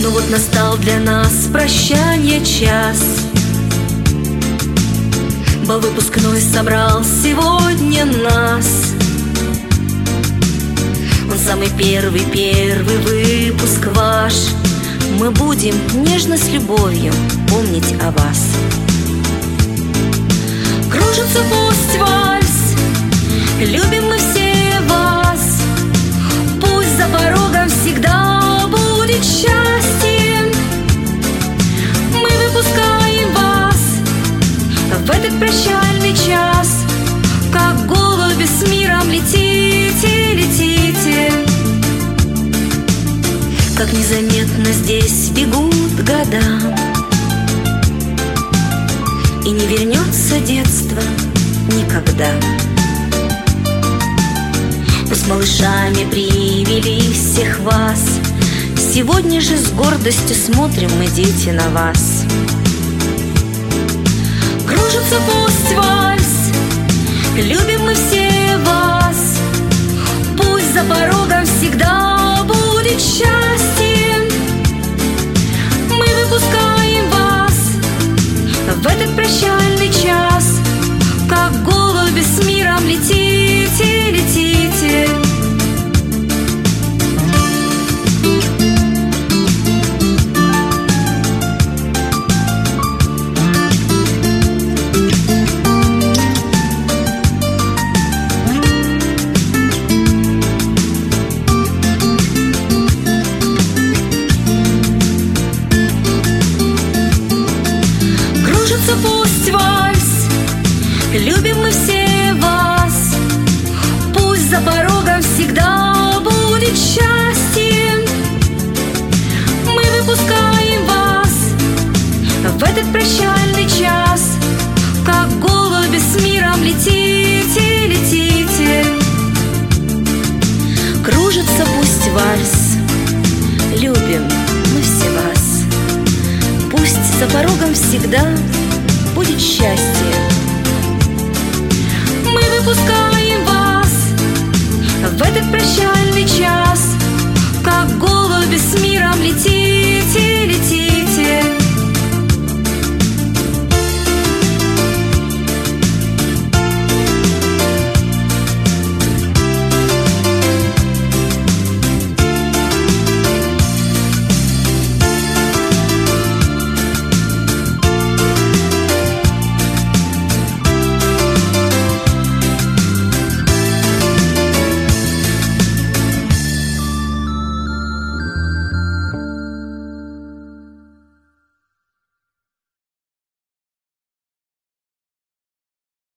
Ну вот настал для нас прощанье час. Бал выпускной собрал сегодня нас. Он самый первый выпуск ваш. Мы будем нежно с любовью помнить о вас. Кружится пусть вальс, любим мы все вас. Пусть за порогом всегда будет счастье. Мы выпускаем вас в этот прощальный час. Как голуби с миром летите, летите. Как незаметно здесь бегут года, и не вернется детство никогда. Мы с малышами привели всех вас. Сегодня же с гордостью смотрим мы, дети, на вас. Кружится пусть вальс, любим мы все вас. Пусть за порогом всегда будет счастье. Мы выпускаем вас в этот прощальный час. Как голуби с миром летите, летите. Пусть вальс, любим мы все вас. Пусть за порогом всегда будет счастье. Мы выпускаем вас в этот прощальный час. Как голуби с миром летите, летите. Кружится пусть вальс, любим мы все вас. Пусть за порогом всегда будет счастье.